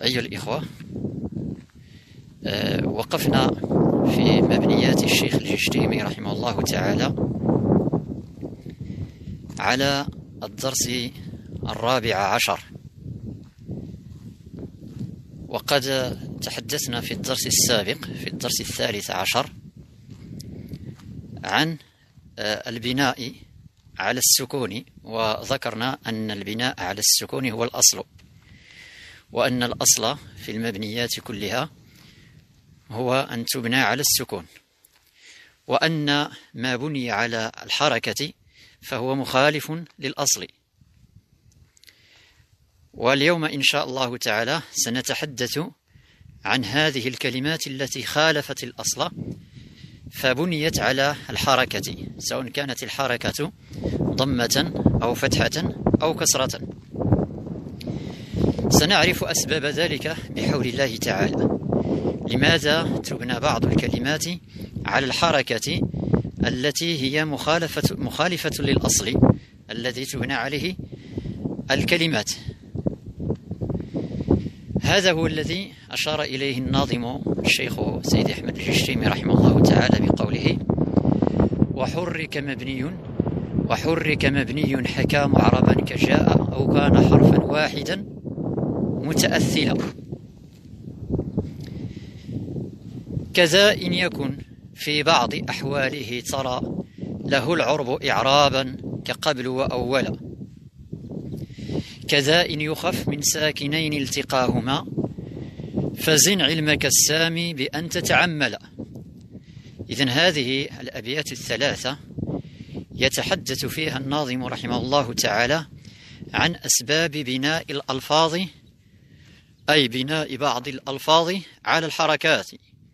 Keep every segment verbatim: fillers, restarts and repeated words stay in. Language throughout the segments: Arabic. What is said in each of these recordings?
أيها الإخوة، أه وقفنا في مبنيات الشيخ الجشتيمي رحمه الله تعالى على الدرس الرابع عشر، وقد تحدثنا في الدرس السابق في الدرس الثالث عشر عن البناء على السكون، وذكرنا أن البناء على السكون هو الأصل، وأن الأصل في المبنيات كلها هو أن تبنى على السكون، وأن ما بني على الحركة فهو مخالف للأصل. واليوم إن شاء الله تعالى سنتحدث عن هذه الكلمات التي خالفت الأصل فبنيت على الحركة، سواء كانت الحركة ضمة أو فتحة أو كسرة. سنعرف أسباب ذلك بحول الله تعالى. لماذا تبنى بعض الكلمات على الحركة التي هي مخالفة, مخالفة للأصل الذي تبنى عليه الكلمات؟ هذا هو الذي أشار إليه الناظم الشيخ سيد أحمد الجشتيمي رحمه الله تعالى بقوله: وحرك مبني وحرك مبني حكى معربا كجاء أو كان حرفا واحدا متأثلا. كذا إن يكن في بعض أحواله ترى له العرب إعرابا كقبل وأولا. كذا إن يخف من ساكنين التقاهما فزن علمك السامي بأن تتعمل. إذن هذه الأبيات الثلاثة يتحدث فيها الناظم رحمه الله تعالى عن أسباب بناء الألفاظ، أي بناء بعض الألفاظ على الحركات.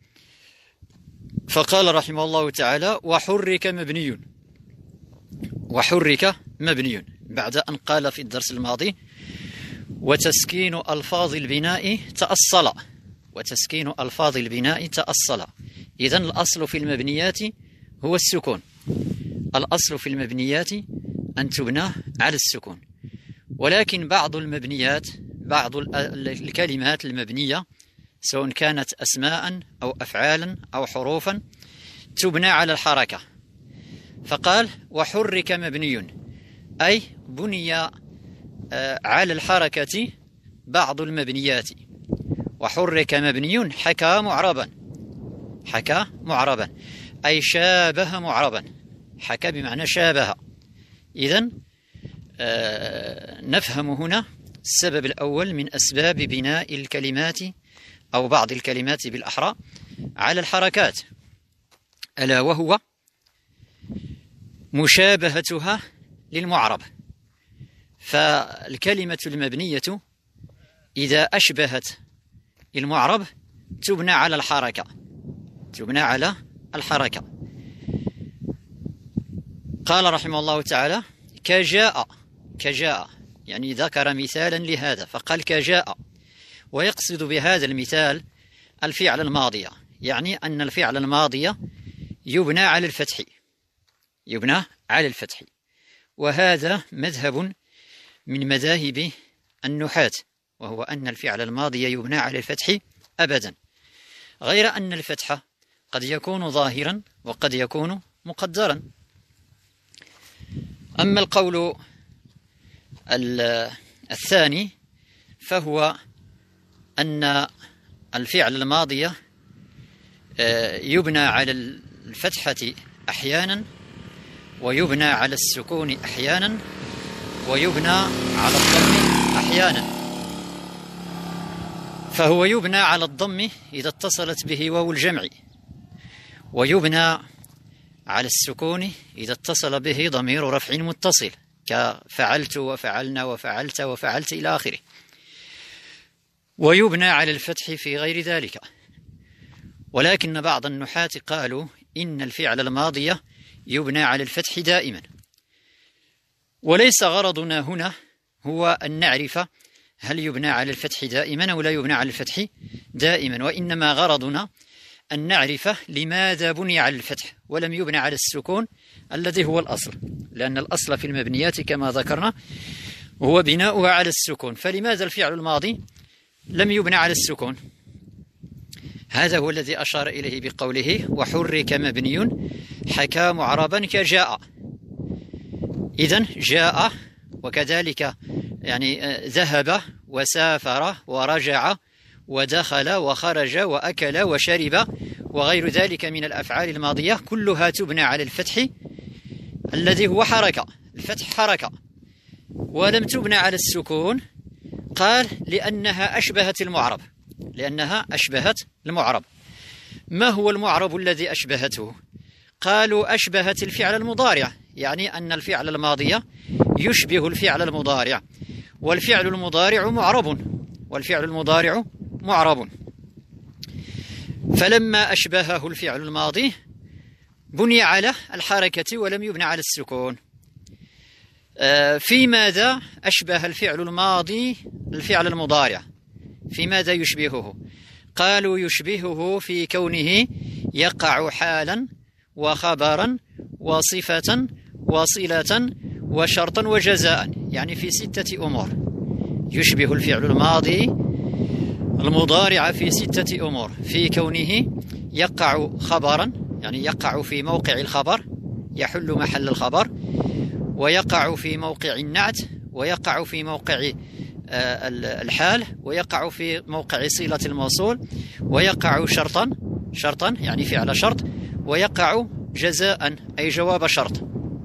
فقال رحمه الله تعالى: وحرك مبني. وحرك مبني بعد أن قال في الدرس الماضي: وتسكين ألفاظ البناء تأصل. وتسكين ألفاظ البناء تأصل. إذن الأصل في المبنيات هو السكون. الأصل في المبنيات أن تبنى على السكون، ولكن بعض المبنيات، بعض الكلمات المبنية سواء كانت أسماء أو أفعالا أو حروفا تبنى على الحركة. فقال: وحرك مبني، أي بني على الحركة بعض المبنيات. وحرك مبني حكى معربا. حكى معربا أي شابه معربا. حكى بمعنى شابه. إذن آه نفهم هنا السبب الأول من أسباب بناء الكلمات أو بعض الكلمات بالأحرى على الحركات، ألا وهو مشابهتها للمعرب. فالكلمة المبنية إذا أشبهت المعرب تبنى على الحركة. تبنى على الحركة. قال رحمه الله تعالى: كجاء. كجاء يعني ذكر مثالا لهذا فقال كجاء، ويقصد بهذا المثال الفعل الماضي، يعني أن الفعل الماضي يبنى على الفتح. يبنى على الفتح، وهذا مذهب من مذاهب النحاة، وهو أن الفعل الماضي يبنى على الفتح أبدا، غير أن الفتح قد يكون ظاهرا وقد يكون مقدرا. أما القول الثاني فهو أن الفعل الماضي يبنى على الفتحة أحيانا، ويبنى على السكون أحيانا، ويبنى على الضم أحيانا. فهو يبنى على الضم إذا اتصلت به واو الجمع، ويبنى على السكون إذا اتصل به ضمير رفع متصل كفعلت وفعلنا وفعلت وفعلت إلى آخره، ويبنى على الفتح في غير ذلك. ولكن بعض النحاة قالوا إن الفعل الماضي يبنى على الفتح دائما. وليس غرضنا هنا هو أن نعرف هل يبنى على الفتح دائما أو لا يبنى على الفتح دائما، وإنما غرضنا أن نعرف لماذا بني على الفتح ولم يبنى على السكون الذي هو الأصل، لأن الأصل في المبنيات كما ذكرنا هو بناؤها على السكون. فلماذا الفعل الماضي لم يبنى على السكون. هذا هو الذي أشار إليه بقوله وحرك مبني حكى معربا كجاء. إذن جاء، وكذلك يعني ذهب وسافر ورجع ودخل وخرج وأكل وشرب وغير ذلك من الأفعال الماضية كلها تبنى على الفتح الذي هو حركة. الفتح حركة، ولم تبنى على السكون. قال لأنها أشبهت المعرب، لأنها أشبهت المعرب. ما هو المعرب الذي أشبهته؟ قالوا أشبهت الفعل المضارع، يعني أن الفعل الماضي يشبه الفعل المضارع، والفعل المضارع معرب، والفعل المضارع معرب. فلما أشبهه الفعل الماضي بني على الحركة ولم يبنى على السكون. في ماذا أشبه الفعل الماضي الفعل المضارع؟ في ماذا يشبهه؟ قالوا يشبهه في كونه يقع حالا وخبرا وصفة وصلة وشرطا وجزاء، يعني في ستة أمور. يشبه الفعل الماضي المضارع في ستة أمور: في كونه يقع خبرا، يعني يقع في موقع الخبر، يحل محل الخبر، ويقع في موقع النعت، ويقع في موقع الحال، ويقع في موقع صلة الموصول، ويقع شرطا شرطا يعني فعل شرط، ويقع جزاء أي جواب شرط.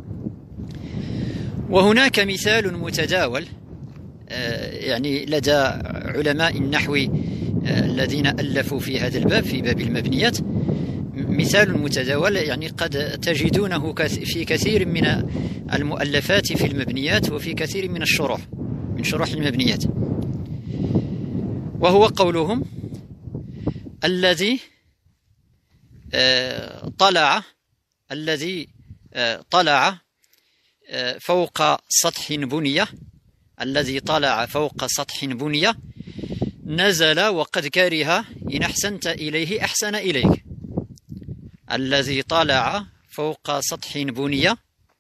وهناك مثال متداول يعني لدى علماء النحو الذين ألفوا في هذا الباب، في باب المبنيات، مثال متداول يعني قد تجدونه في كثير من المؤلفات في المبنيات وفي كثير من الشروح من شروح المبنيات، وهو قولهم الذي طلع الذي طلع فوق سطح بنية الذي طلع فوق سطح بنية نزل وقد كره إن أحسنت إليه أحسن إليك. الذي طلع فوق سطح بنية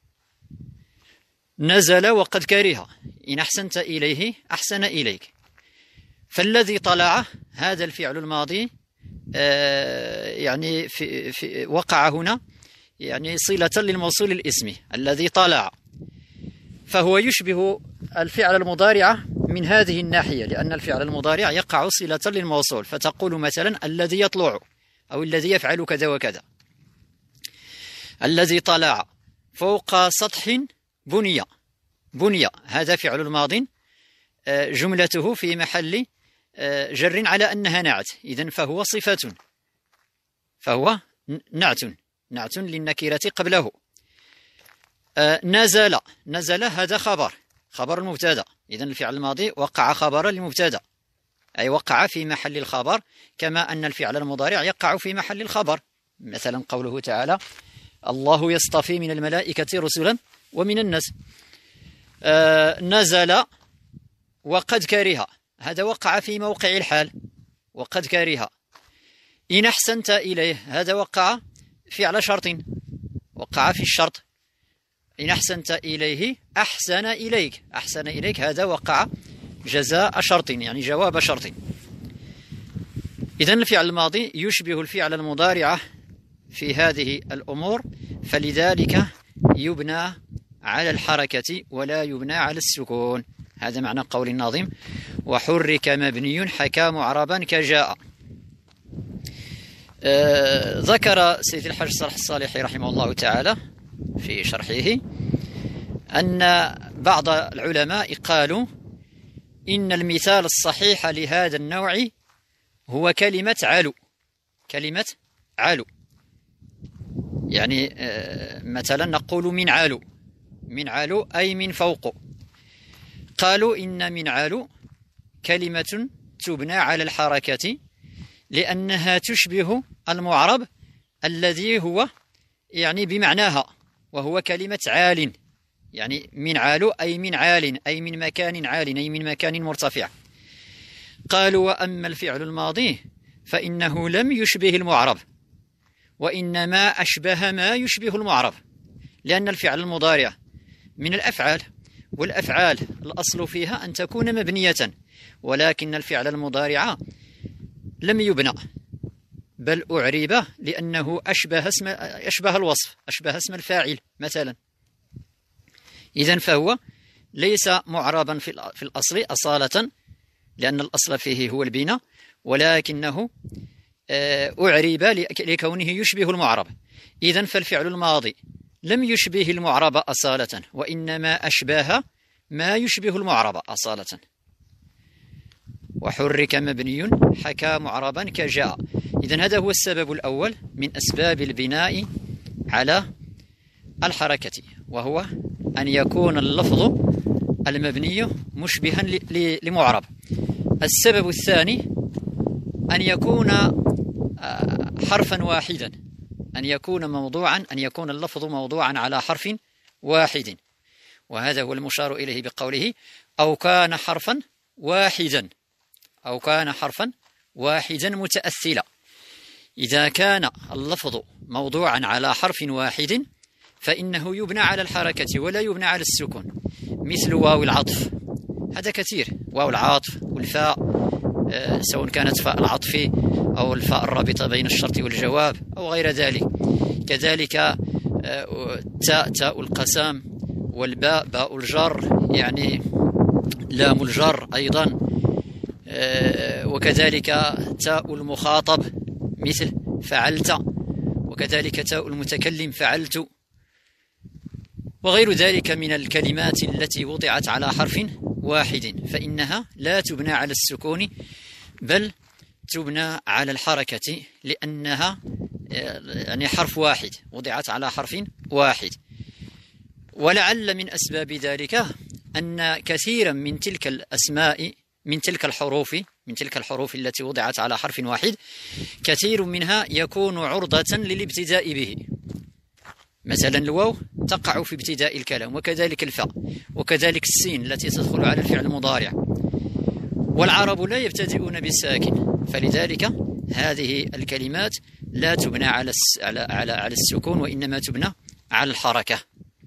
نزل وقد كره إن أحسنت إليه أحسن إليك. فالذي طلع هذا الفعل الماضي يعني في في وقع هنا يعني صلة للموصول الاسمي الذي طلع، فهو يشبه الفعل المضارع من هذه الناحية، لأن الفعل المضارع يقع صلة للموصول، فتقول مثلا الذي يطلع أو الذي يفعل كذا وكذا. الذي طلع فوق سطح بنية بنية هذا فعل الماض جملته في محل جر على أنها نعت، إذن فهو صفة، فهو نعت نعت للنكرة قبله. نزل نزل هذا خبر خبر المبتدا، إذن الفعل الماضي وقع خبر المبتدا، أي وقع في محل الخبر، كما أن الفعل المضارع يقع في محل الخبر. مثلا قوله تعالى الله يصطفي من الملائكة رسلا ومن الناس. آه نزل وقد كره هذا وقع في موقع الحال وقد كره. إن أحسنت إليه هذا وقع فعل شرط، وقع في الشرط. إن أحسنت إليه أحسن إليك أحسن إليك هذا وقع جزاء شرط يعني جواب شرط. إذن الفعل الماضي يشبه الفعل المضارع في هذه الأمور، فلذلك يبنى على الحركة ولا يبنى على السكون. هذا معنى قول الناظم وحرك مبني حكى معربا كجاء. آه ذكر سيد الحاج صالح الصالحي رحمه الله تعالى في شرحه أن بعض العلماء قالوا إن المثال الصحيح لهذا النوع هو كلمة علو كلمة علو يعني آه مثلا نقول من علو من علو أي من فوق. قالوا إن من علو كلمة تبنى على الحركة لأنها تشبه المعرب الذي هو يعني بمعناها، وهو كلمة عال، يعني من عالو أي من عال أي من مكان عال أي من مكان مرتفع. قالوا وأما الفعل الماضي فإنه لم يشبه المعرب، وإنما أشبه ما يشبه المعرب، لأن الفعل المضارع من الأفعال، والأفعال الأصل فيها أن تكون مبنية، ولكن الفعل المضارع لم يبنى بل أعرب لأنه أشبه اسم أشبه الوصف، أشبه اسم الفاعل مثلا. إذن فهو ليس معربا في الأصل أصالة لأن الأصل فيه هو البناء، ولكنه أعرب لكونه يشبه المعرب. إذن فالفعل الماضي لم يشبه المعرب أصالة، وإنما أشبه ما يشبه المعرب أصالة. وحرك مبني حكى معربا كجاء. إذن هذا هو السبب الأول من أسباب البناء على الحركة، وهو أن يكون اللفظ المبني مشبها لمعرب. السبب الثاني أن يكون حرفا واحدا، أن يكون موضوعا، أن يكون اللفظ موضوعا على حرف واحد، وهذا هو المشار إليه بقوله أو كان حرفا واحدا، أو كان حرفا واحدا متأثلا. إذا كان اللفظ موضوعا على حرف واحد فإنه يبنى على الحركة ولا يبنى على السكون، مثل واو العطف، هذا كثير، واو العطف والفاء، آه سواء كانت فاء العطف أو الفاء الرابطة بين الشرط والجواب أو غير ذلك. كذلك آه تاء تاء القسام، والباء باء الجر يعني لام الجر أيضا، آه وكذلك تاء المخاطب مثل فعلت، وكذلك تاء المتكلم فعلت، وغير ذلك من الكلمات التي وضعت على حرف واحد فإنها لا تبنى على السكون بل تبنى على الحركة، لأنها يعني حرف واحد وضعت على حرف واحد. ولعل من أسباب ذلك أن كثيرا من تلك الأسماء من تلك الحروف من تلك الحروف التي وضعت على حرف واحد كثير منها يكون عرضة للابتداء به، مثلا الواو تقع في ابتداء الكلام، وكذلك الفاء، وكذلك السين التي تدخل على الفعل المضارع، والعرب لا يبتدئون بالساكن، فلذلك هذه الكلمات لا تبنى على على على, على السكون، وإنما تبنى على الحركة.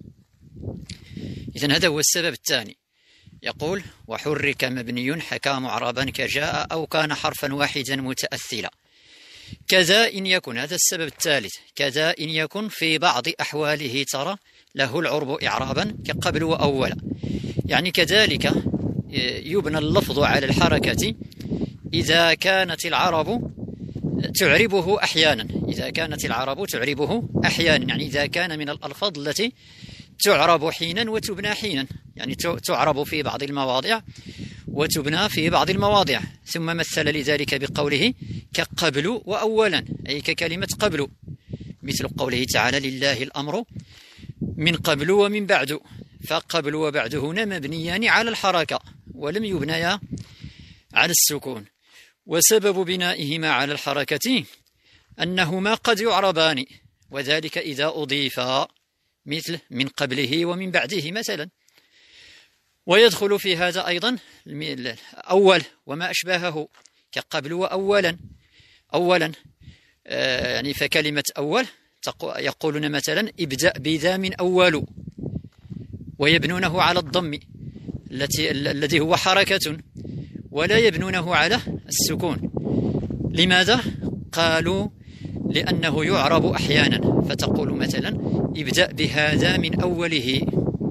إذن هذا هو السبب الثاني. يقول وحرك مبني حكى معربا كجاء أو كان حرفا واحدا متأثلا. كذا إن يكن، هذا السبب الثالث، كذا إن يكن في بعض أحواله ترى له العرب إعرابا كقبل وأول، يعني كذلك يبنى اللفظ على الحركة إذا كانت العرب تعربه أحيانا، إذا كانت العرب تعربه أحيانا، يعني إذا كان من الألفاظ التي تعرب حينا وتبنى حينا، يعني تعرب في بعض المواضع وتبنى في بعض المواضع. ثم مثل لذلك بقوله كقبل وأولا، أي ككلمة قبل، مثل قوله تعالى لله الأمر من قبل ومن بعد، فقبل وبعد هنا مبنيان على الحركة ولم يبنيا على السكون. وسبب بنائهما على الحركة أنهما قد يعربان، وذلك إذا أضيفا، مثل من قبله ومن بعده مثلا. ويدخل في هذا أيضا أول وما أشباهه كقبل وأولا. أولا آه يعني فكلمة أول يقولون مثلا ابدأ بذا من أول، ويبنونه على الضم التي الذي هو حركة، ولا يبنونه على السكون. لماذا؟ قالوا لأنه يعرب أحيانا، فتقول مثلا ابدأ بهذا من أوله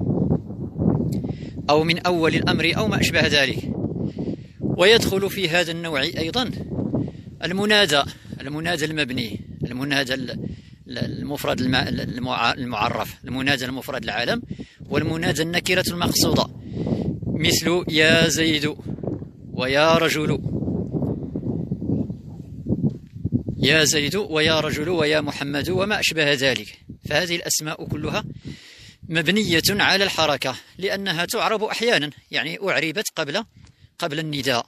أو من أول الأمر أو ما أشبه ذلك. ويدخل في هذا النوع أيضا المنادى، المنادى المبني، المنادى المفرد المعرف، المنادى المفرد العالم، والمنادى النكرة المقصودة، مثل يا زيد ويا رجل، يا زيد ويا رجل ويا محمد وما أشبه ذلك. فهذه الأسماء كلها مبنية على الحركة لأنها تعرب أحيانا، يعني أعربت قبل قبل النداء.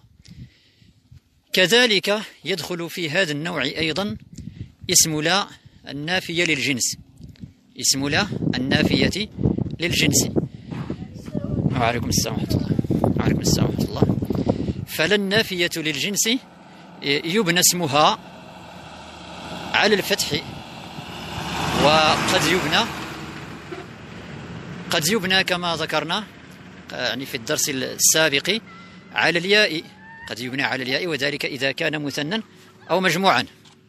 كذلك يدخل في هذا النوع أيضا اسم لا النافية للجنس، اسم لا النافية للجنس. وعليكم السلام ورحمة الله. وعليكم السلام ورحمة الله. فلا النافية للجنس يبنى اسمها على الفتح، وقد يبنى قد يبنى كما ذكرنا يعني في الدرس السابق على الياء، قد يبنى على الياء، وذلك إذا كان مثنى أو مجموعا.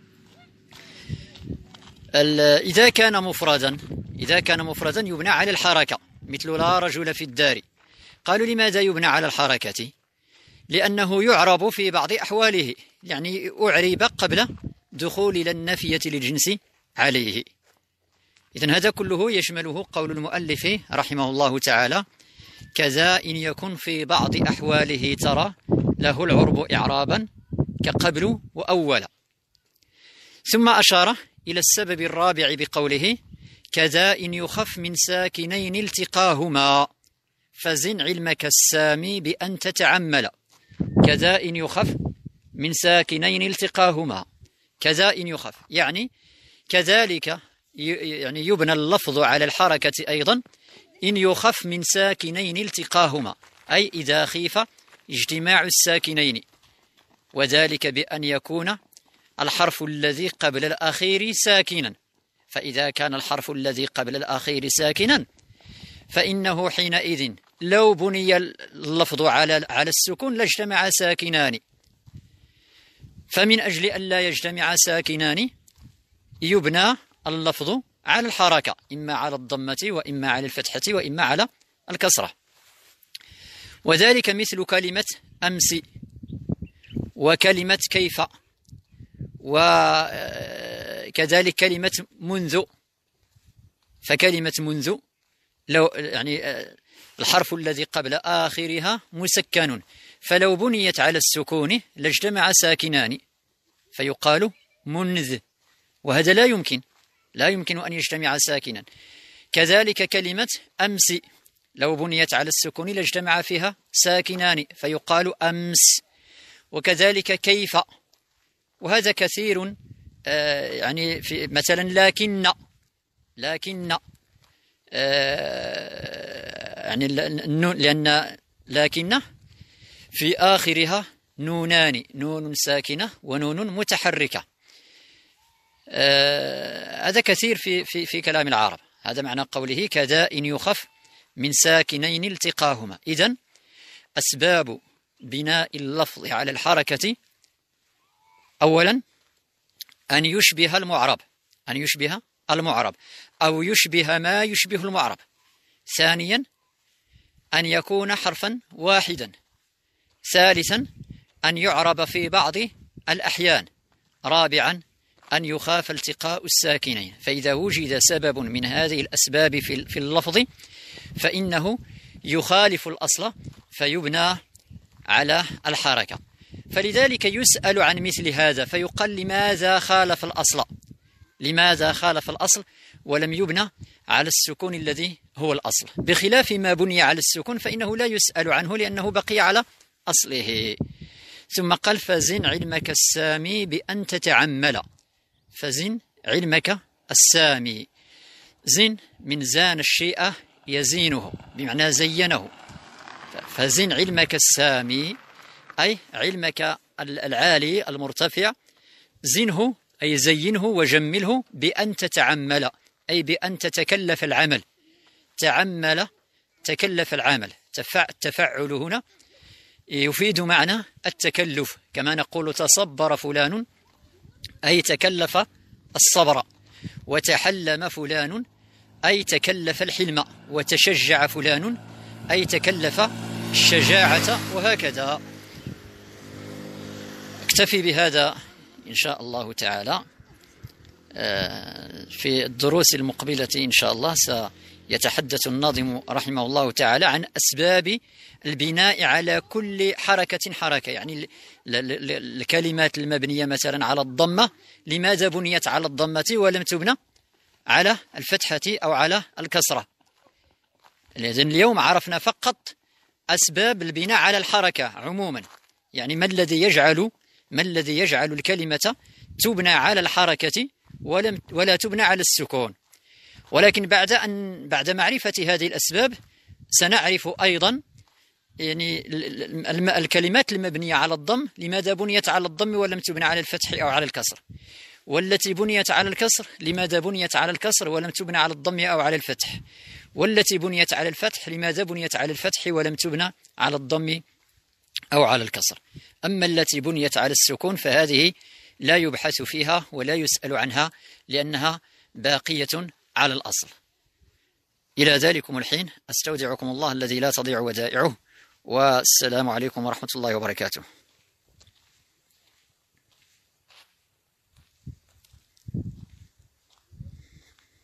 إذا كان مفردا إذا كان مفردا يبنى على الحركة، مثل لا رجل في الدار. قالوا لماذا يبنى على الحركة؟ لأنه يعرب في بعض أحواله، يعني أعرب قبل دخول النافية للجنس عليه. إذن هذا كله يشمله قول المؤلف رحمه الله تعالى: كذا إن يكن في بعض أحواله ترى له العرب إعرابا كقبل وأول. ثم أشار إلى السبب الرابع بقوله: كذا إن يخف من ساكنين التقاهما فزن علمك السامي بأن تتعمل. كذا إن يخف من ساكنين التقاهما، كذا إن يخف يعني كذلك يعني يبنى اللفظ على الحركة أيضا إن يخف من ساكنين التقاهما، أي إذا خيف اجتماع الساكنين، وذلك بأن يكون الحرف الذي قبل الأخير ساكنا. فإذا كان الحرف الذي قبل الأخير ساكنا فإنه حينئذ لو بني اللفظ على على السكون لاجتمع ساكنان، فمن أجل أن لا يجتمع ساكنان يبنى اللفظ على الحركة، إما على الضمة وإما على الفتحة وإما على الكسرة. وذلك مثل كلمة أمس وكلمة كيف، وكذلك كلمة منذ. فكلمة منذ لو يعني الحرف الذي قبل آخرها مسكن، فلو بنيت على السكون لاجتمع ساكنان فيقال منذ، وهذا لا يمكن لا يمكن أن يجتمع ساكنا. كذلك كلمة أمس لو بنيت على السكون لاجتمع فيها ساكنان فيقال أمس. وكذلك كيف، وهذا كثير. آه يعني في مثلا لكن لكن آه يعني لأن لكن في آخرها نونان، نون ساكنة ونون متحركة. آه هذا كثير في, في, في كلام العرب. هذا معنى قوله كذا إن يخف من ساكنين التقاهما. إذن أسباب بناء اللفظ على الحركة: أولا أن يشبه المعرب أن يشبه المعرب أو يشبه ما يشبه المعرب. ثانيا أن يكون حرفا واحدا. ثالثا أن يعرب في بعض الأحيان. رابعا أن يخاف التقاء الساكنين. فإذا وجد سبب من هذه الأسباب في اللفظ فإنه يخالف الأصل فيبنى على الحركة. فلذلك يسأل عن مثل هذا فيقال لماذا خالف الأصل لماذا خالف الأصل ولم يبنى على السكون الذي هو الأصل، بخلاف ما بني على السكون فإنه لا يسأل عنه لأنه بقي على أصله. ثم قال فزن علمك السامي بأن تتعمل. فزن علمك السامي. زن من زان الشيء يزينه، بمعنى زينه. فزن علمك السامي أي علمك العالي المرتفع، زنه أي زينه وجمله بأن تتعمل، أي بأن تتكلف العمل. تعمل تكلف العمل. التفعل هنا يفيد معنى التكلف، كما نقول تصبر فلان أي تكلف الصبر، وتحلم فلان أي تكلف الحلم، وتشجع فلان أي تكلف الشجاعة، وهكذا. اكتفي بهذا إن شاء الله تعالى. في الدروس المقبلة إن شاء الله سيتحدث الناظم رحمه الله تعالى عن أسباب البناء على كل حركة حركة، يعني الكلمات المبنية مثلا على الضمة لماذا بنيت على الضمة ولم تبنى على الفتحة أو على الكسرة. لذن اليوم عرفنا فقط أسباب البناء على الحركة عموما، يعني ما الذي يجعل ما الذي يجعل الكلمة تبنى على الحركة ولم ولا تبنى على السكون. ولكن بعد أن بعد معرفة هذه الأسباب سنعرف أيضا يعني الكلمات المبنية على الضم لماذا بنيت على الضم ولم تبنى على الفتح أو على الكسر، والتي بنيت على الكسر لماذا بنيت على الكسر ولم تبنى على الضم أو على الفتح، والتي بنيت على الفتح لماذا بنيت على الفتح ولم تبنى على الضم أو على الكسر؟ أما التي بنيت على السكون فهذه لا يبحث فيها ولا يسأل عنها لأنها باقية على الأصل. إلى ذلكم الحين أستودعكم الله الذي لا تضيع ودائعه، والسلام عليكم ورحمة الله وبركاته.